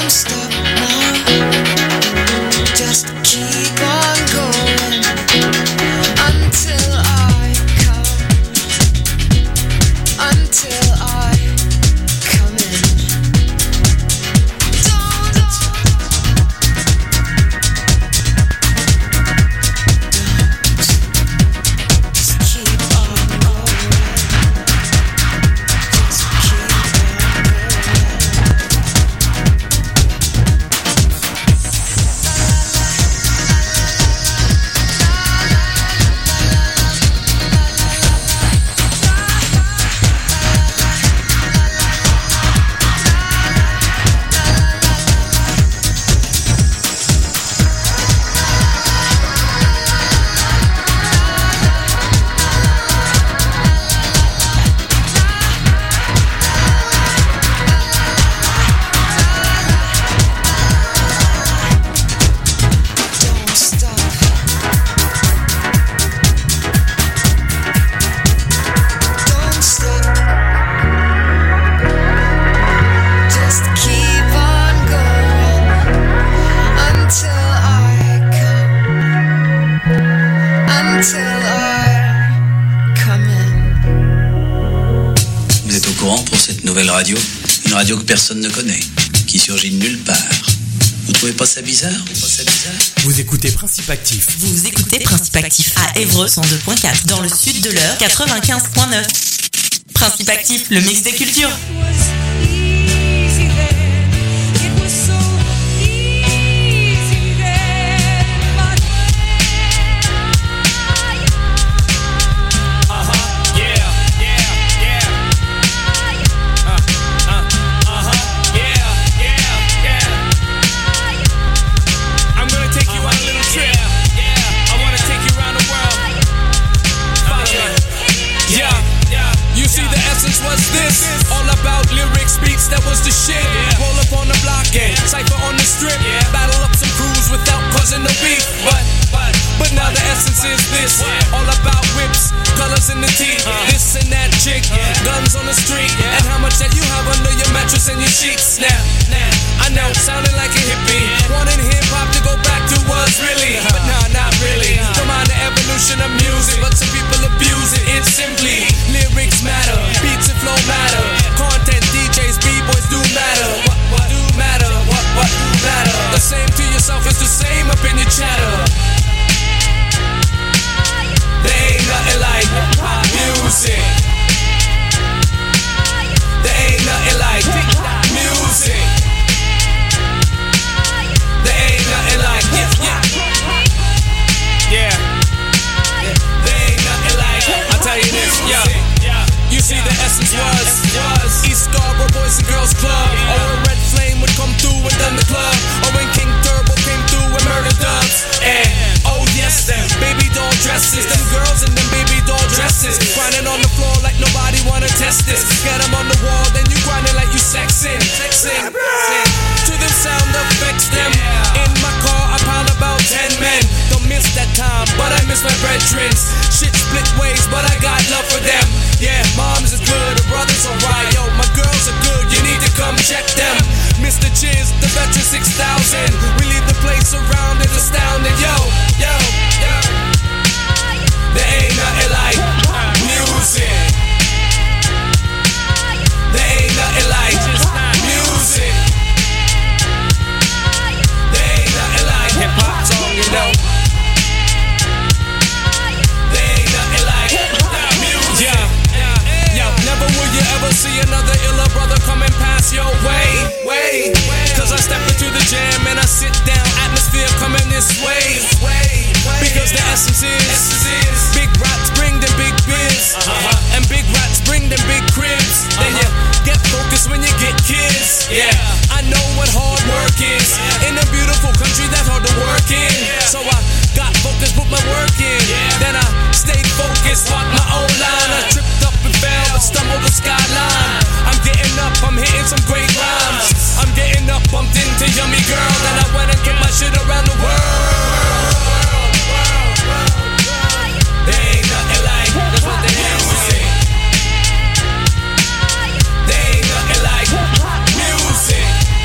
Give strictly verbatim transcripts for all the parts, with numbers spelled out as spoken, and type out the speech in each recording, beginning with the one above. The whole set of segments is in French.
Radio, une radio que personne ne connaît, qui surgit de nulle part. Vous trouvez pas ça bizarre? Pas ça bizarre? Vous écoutez Principe Actif. Vous écoutez Principe Actif à Évreux cent deux point quatre, dans le sud de l'Eure quatre-vingt-quinze point neuf. Principe Actif, le mix des cultures. What's this? All about lyrics, beats, that was the shit. Yeah. Roll up on the block and cypher on the strip. Yeah. Battle up some crews without causing no beef. But, but, but now the essence is this. Yeah. All about whips, colors in the teeth. Uh. This and that chick, yeah. Guns on the street. Yeah. And how much that you have under your mattress and your sheets. Now, now, I know, sounding like a hippie. Yeah. Wanting hip hop to go back to what's really. Uh. But nah, not really. Uh. Don't mind the evolution of music, but some people abuse it. It's simply lyrics matter. Beats and flow matter. Content, D Js, B-boys do matter. What, what do matter? What, what do matter? The same to yourself is the same up in your chatter. There ain't nothing like hip-hop music. There ain't nothing like hip-hop music. There ain't nothing like hip-hop. Yeah. There ain't nothing like, I'll tell you this, yeah. You see the essence was, was East Scarborough Boys and Girls Club. Or a Red Flame would come through and done the club. Or when King Turbo came through and murdered dubs. And oh yes, them baby doll dresses. Them girls in them baby doll dresses. Grinding on the floor like nobody wanna test this. Get them on the wall, then you grinding like you sexing. Sexing. To them sound effects them. In my car I pound about ten men. Don't miss that time, but I miss my brethrens. Shit split ways, but I got love for them. Yeah, moms is good, the brothers alright. Yo, my girls are good, you need to come check them. Mister Chiz, the veteran six thousand. We leave the place surrounded, astounded. Yo, yo, yo. There ain't nothing like music. There ain't nothing like music. There ain't nothing like hip-hop song, you know. There ain't nothing like music. Yeah. Never will you ever see another iller brother coming past your way. Way. Cause I step into the jam and I sit down. Atmosphere coming this way. Because the essence is big rats bring them big biz. And big rats bring them big cribs. Then you get focused when you get kids. Yeah, I know what hard work is. In a beautiful country that's hard to work in. So I got focused, put my work in. Then I stayed focused, walked my own line. I tripped up and fell, but stumbled the skyline. I'm getting up, I'm hitting some great rhymes. I'm getting up, bumped into yummy girl. Then I went and took my shit around the world. There ain't nothing like, that's what they music. There ain't nothing like music.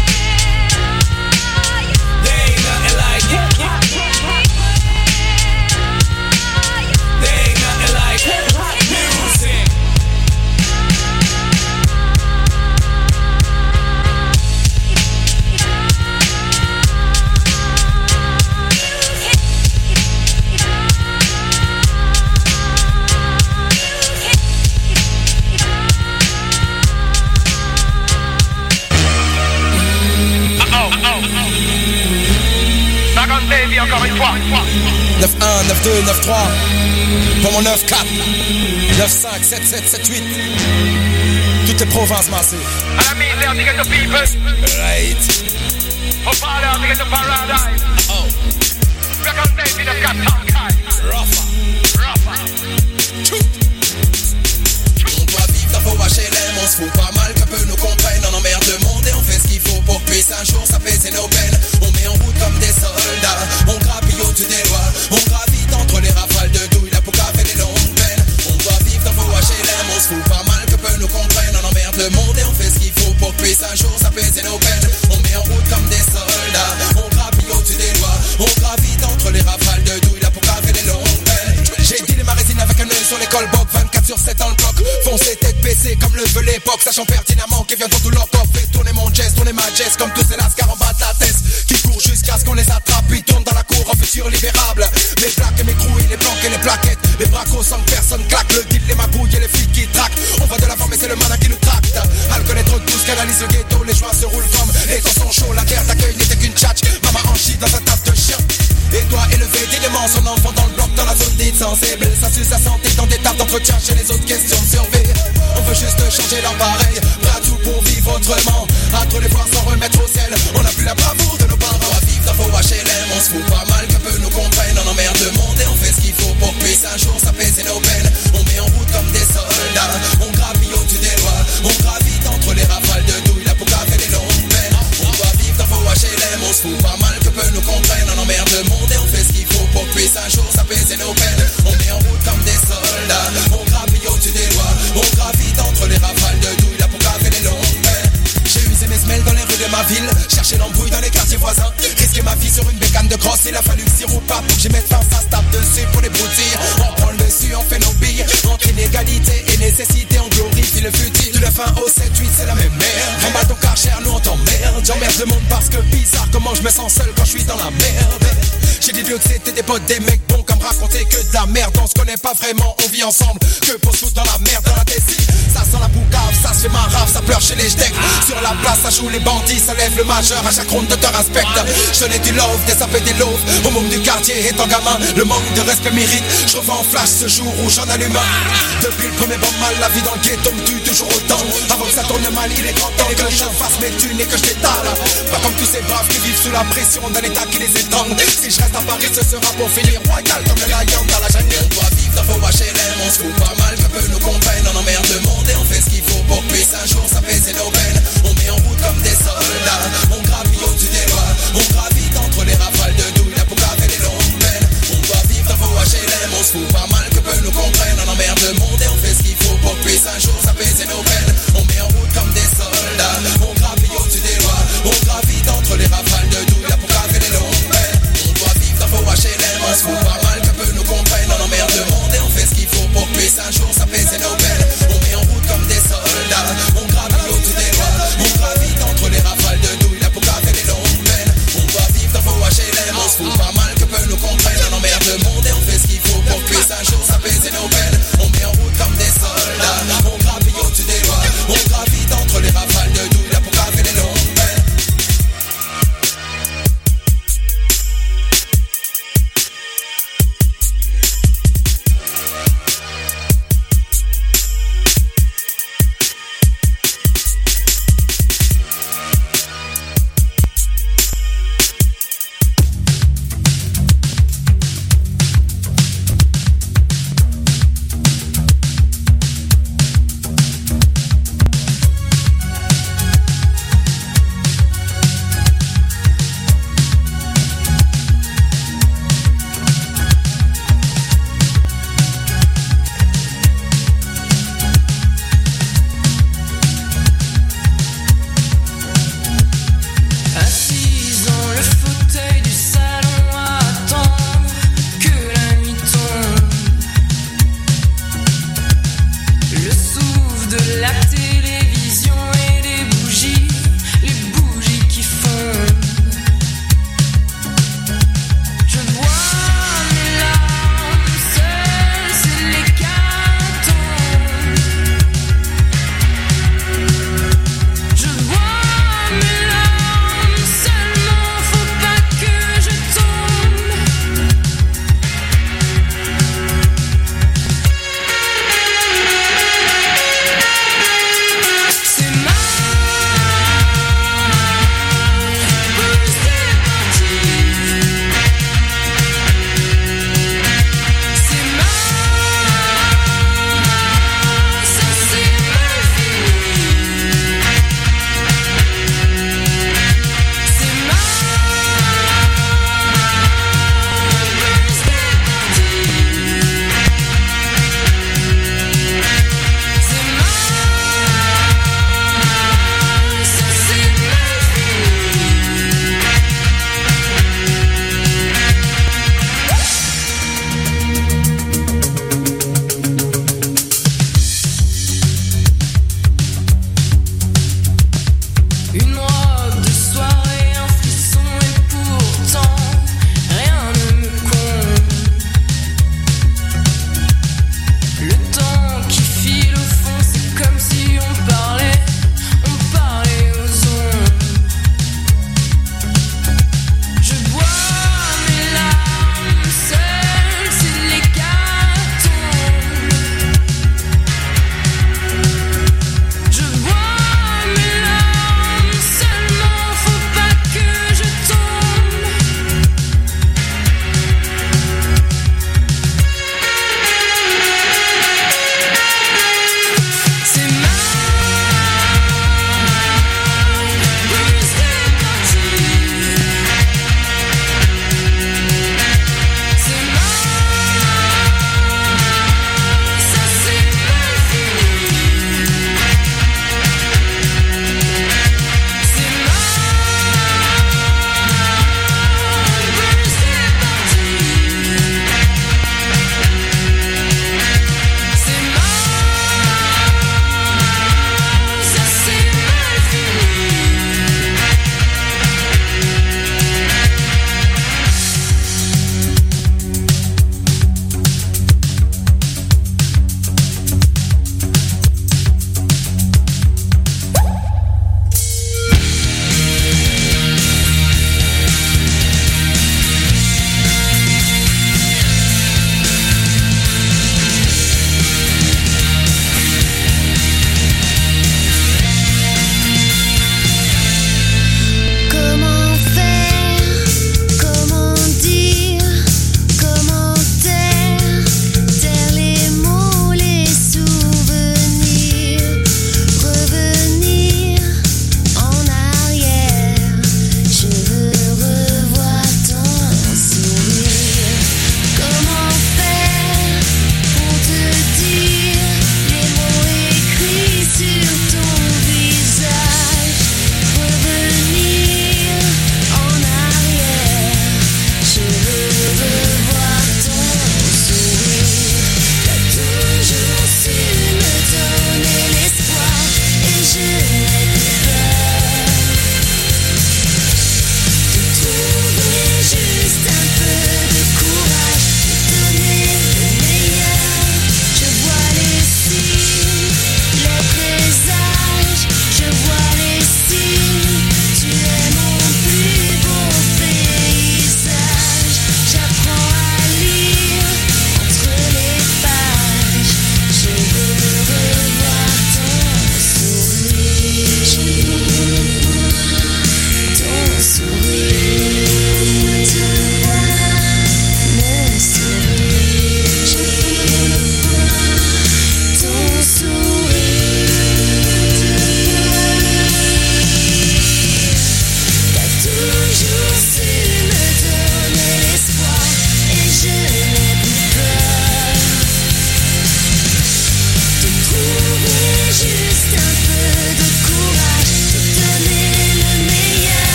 Welcome Davy encore une fois. neuf un, neuf deux, neuf trois. Pour mon neuf quatre, neuf cinq, sept sept, sept huit. Toutes les provinces massées. À la misère, dig the people. Right. Au parleur, dig the paradise. Oh. Welcome Davy, neuf quatre, talk high. Rafa. Rafa. On doit vivre dans vos H L M, on se fout pas mal que peu nous comprennent. On emmerde le monde et on fait ce qu'il faut pour que puisse un jour s'apaiser nos peines. On met en route comme des soldats, on grappille au-dessus des lois. On gravite entre les rafales de douille, la poucave et les longues peines. On doit vivre dans vos H L M, on se fout pas mal que peu nous comprennent. On emmerde le monde et on fait ce qu'il faut pour que puisse un jour s'apaiser nos peines. On met en route comme des soldats, on grappille au-dessus des lois. On gravite entre les rafales de douille, la poucave et les longues peines. J'ai dit les marésines avec un œil sur l'école Bob, vingt-quatre sur sept dans le bloc. Foncez tête baissée comme le veut l'époque, sachant pertinemment qu'ils viendront tout leur corps. Fait tourner mon jazz, tourner ma jazz comme tous ces lascars en bas de la tête. Qui courent jusqu'à ce qu'on les attrape, puis tournent dans la cour en futur libérable. Mes plaques et mes crouilles, les planques et les plaquettes. Les bracos sans que personne claque, le deal, les magouilles et les flics qui traquent. On va de l'avant mais c'est le malin qui nous tracte. À le connaître tous, canalise le ghetto, les joints se roulent comme les temps sont chauds, la terre d'accueil n'était qu'une tchatch. Maman en chie dans un taf de chien. Et toi élevé, délément, son enfant dans le bloc, dans la zone dite sensible. Ça suce sa santé dans des tables d'entretien chez les autres questions de survie. On veut juste changer l'appareil, prêt à tout pour vivre autrement. À trop les voir sans remettre au ciel, on a plus la bravoure de nos parents. On va vivre dans vos H L M, on se fout pas mal que peu nous comprennent. On emmerde le monde et on fait ce qu'il faut pour que puisse un jour s'apaiser nos peines. On met en route comme des soldats, on graville au-dessus des lois. On gravite entre les rafales de douille, la poucave et les longues peines. On doit vivre dans vos H L M, on se fout pas mal que peu nous comprennent. On emmerde le monde et on fait ce qu'il faut pour que puisse un jour s'apaiser nos peines. On met en route comme des soldats, on graville au-dessus des lois. On gravite entre les rafales de douille, la poucave et les longues peines. J'ai usé mes semelles dans les rues de ma ville, cherché l'embrouille dans les quartiers voisins. Risqué ma vie sur une bécane de crosse, il a fallu que s'y roule pas pour que j'y mette fin. Ça se tape dessus pour les broutilles. On prend le dessus, on fait nos billes. Entre inégalité et nécessité, on glorifie le futil. Du neuf un au sept huit, c'est la même merde. Remballe ton car cher, nous on t'emmerde. J'emmerde le monde parce que bizarre comment je me sens seul quand je suis dans la merde. J'ai dit que c'était des potes, des mecs bons comme raconter que de la merde. On se connaît pas vraiment, on vit ensemble. Que pour se foutre dans la merde, dans la tessie. Ça sent la poucave, ça se fait marave, ça pleure chez les jdecs. Sur la place, ça joue les bandits, ça lève le majeur. À chaque ronde de te respecte. Je donnais du love, des sapés, des loaves. Au monde du quartier étant gamin, le manque de respect mérite. Je revois en flash ce jour où j'en allume un. Depuis le premier bon mal, la vie dans le ghetto me tue toujours autant. Avant que ça tourne mal, il est grand temps que je fasse mes thunes et que je t'étale. Pas comme tous ces braves qui vivent sous la pression d'un état qui les étend. Si je reste à Paris, ce sera pour finir royal comme le lion dans la jungle. On doit vivre dans vos H L M, on se fout pas mal que peu nous comprennent. On emmerde le monde et on fait ce qu'il faut pour que puisse un jour s'apaiser nos peines. On met en route comme des soldats, on graville au-dessus des lois. On gravite entre les rafales de douille, la poucave et les longues peines. On doit vivre dans vos H L M, on se fout pas mal que peu nous comprennent. On emmerde le monde et on fait ce qu'il faut pour que puisse un jour s'apaiser nos peines. On met en route comme des soldats, on graville au-dessus des lois. On gravite entre les rafales de douille, la poucave et les longues peines. On doit vivre dans vos H L M, on se fout pas mal que peu nous comprennent. On emmerde le monde et on fait ce qu'il faut pour que puisse un jour s'apaiser nos peines. On met en route comme des soldats, on graville au-dessus des lois. On gravite entre les rafales de douille.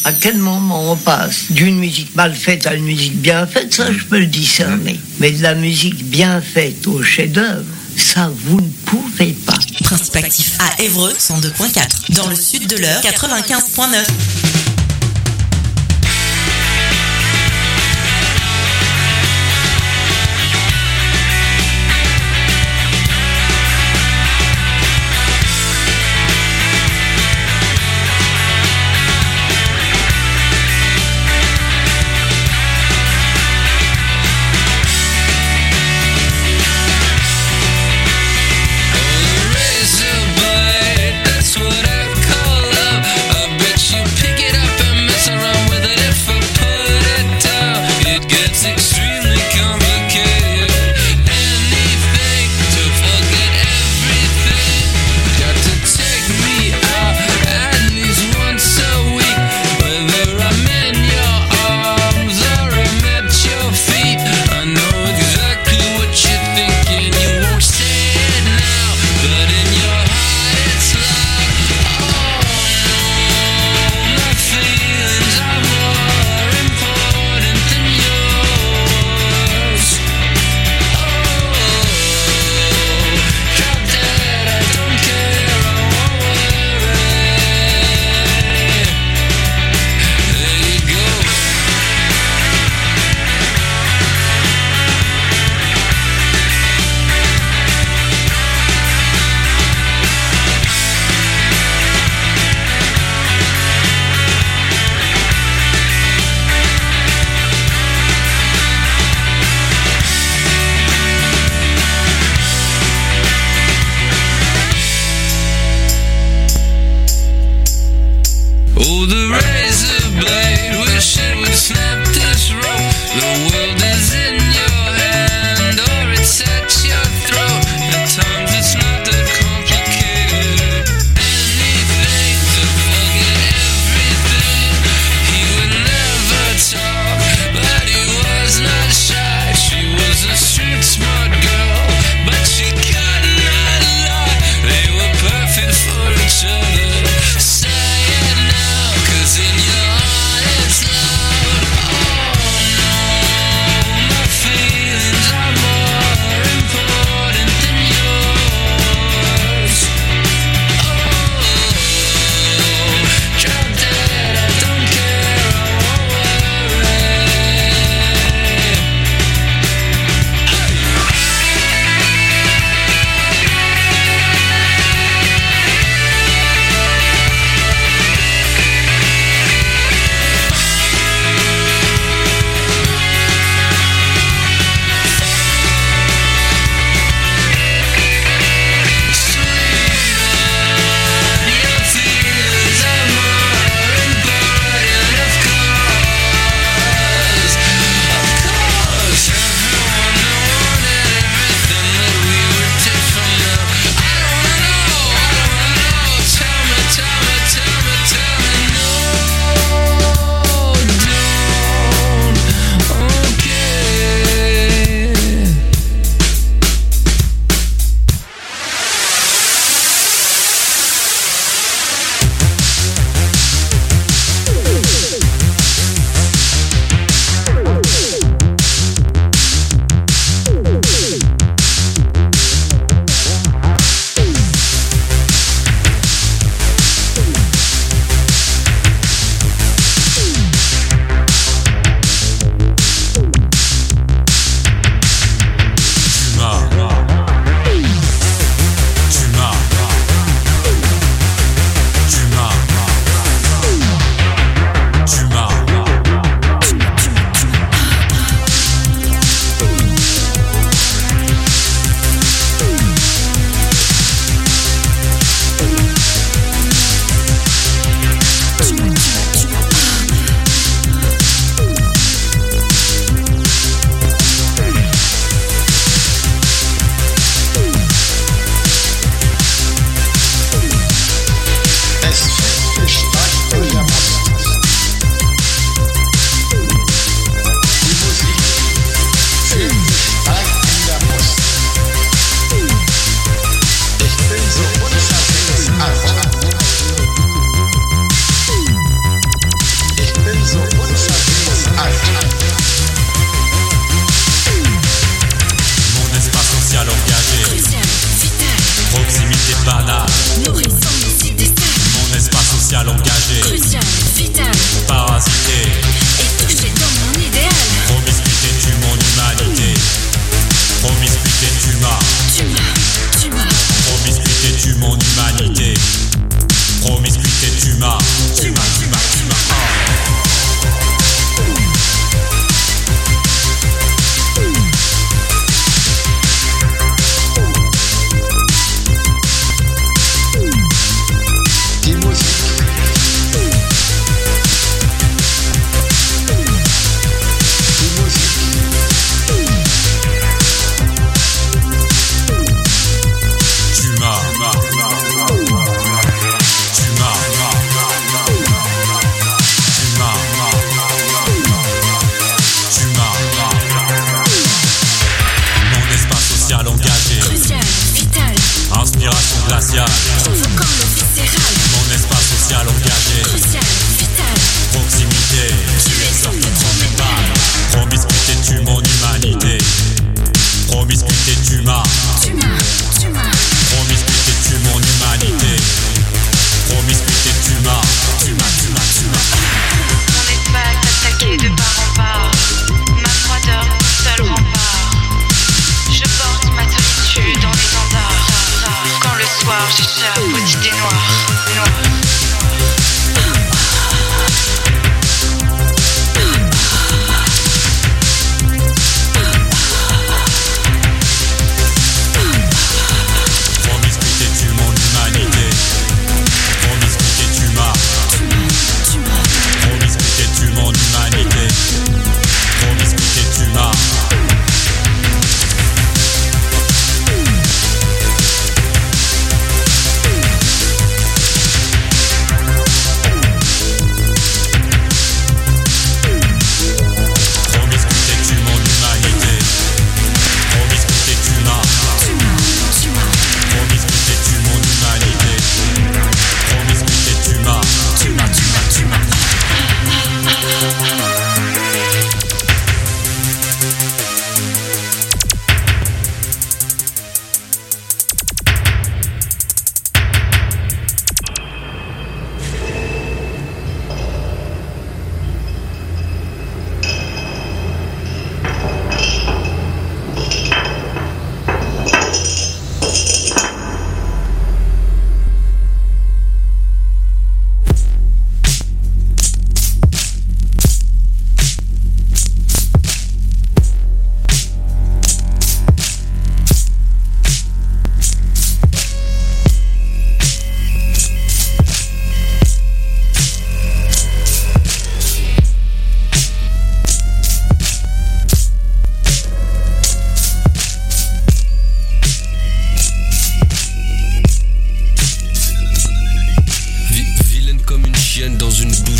À quel moment on passe d'une musique mal faite à une musique bien faite, ça je peux le discerner. Mais de la musique bien faite au chef-d'œuvre, ça vous ne pouvez pas. Principe actif à Évreux cent deux point quatre. Dans le sud de l'Eure quatre-vingt-quinze point neuf. Razor blade, that's what I call love. I bet you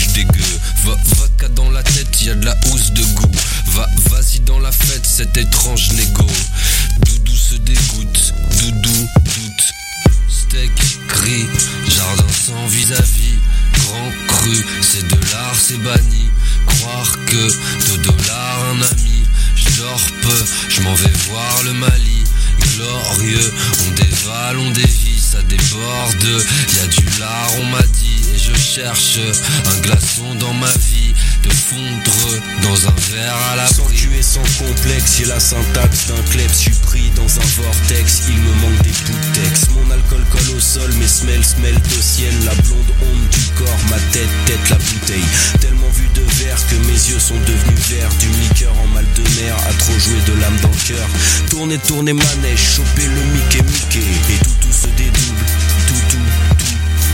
bouche dégueu. Va, va dans la tête, y'a de la housse de goût. Va, vas-y dans la fête, cet étrange négo. Doudou se dégoûte, doudou doute. Steak, gris, jardin sans vis-à-vis. Grand cru, c'est de l'art, c'est banni. Croire que deux dollars un ami. J'dors peu, j'm'en vais voir le Mali. Glorieux, on dévale, on dévie, ça déborde. Y'a du lard, on m'a dit, et je cherche un glaçon dans ma vie. De fondre dans un verre à la sans tuer, sans complexe, j'ai la syntaxe d'un klebs. J'suis pris dans un vortex, il me manque des boutex. Mon alcool colle au sol, mes semelles smelt au ciel. La blonde onde du corps, ma tête, tête la bouteille. Tellement vu de verre que mes yeux sont devenus verts. Du liqueur en mal de mer, à trop jouer de l'âme dans le cœur. Tourner, tourner manège, choper le Mickey Mickey. Et tout, tout se dédouble, tout, tout, tout.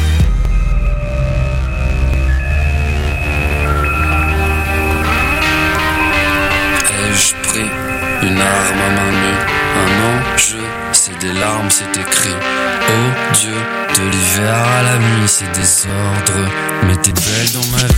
Ai-je pris une arme à main nue, un enjeu, c'est des larmes, c'est écrit. Oh Dieu, de l'hiver à la nuit, c'est désordre, mais t'es belle dans ma vie.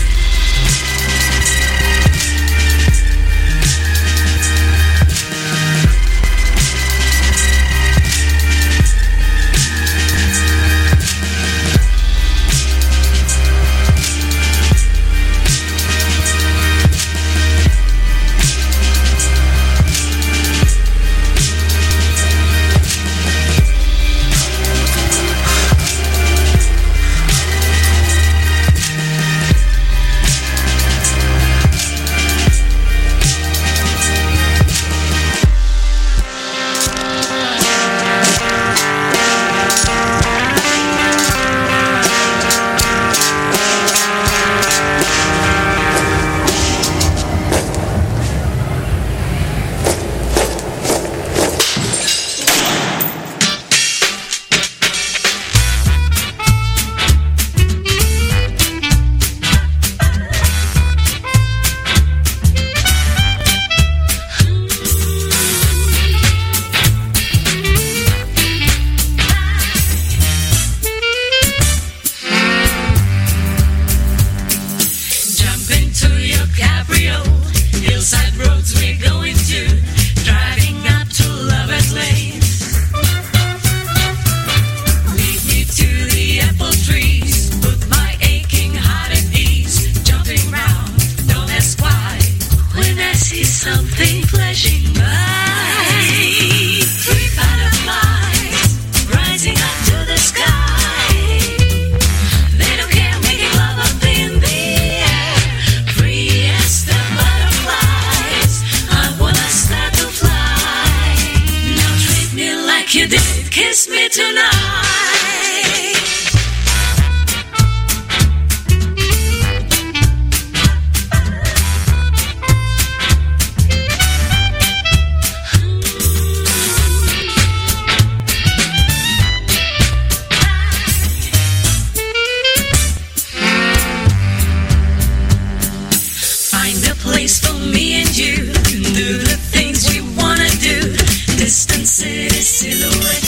Distant city silhouette.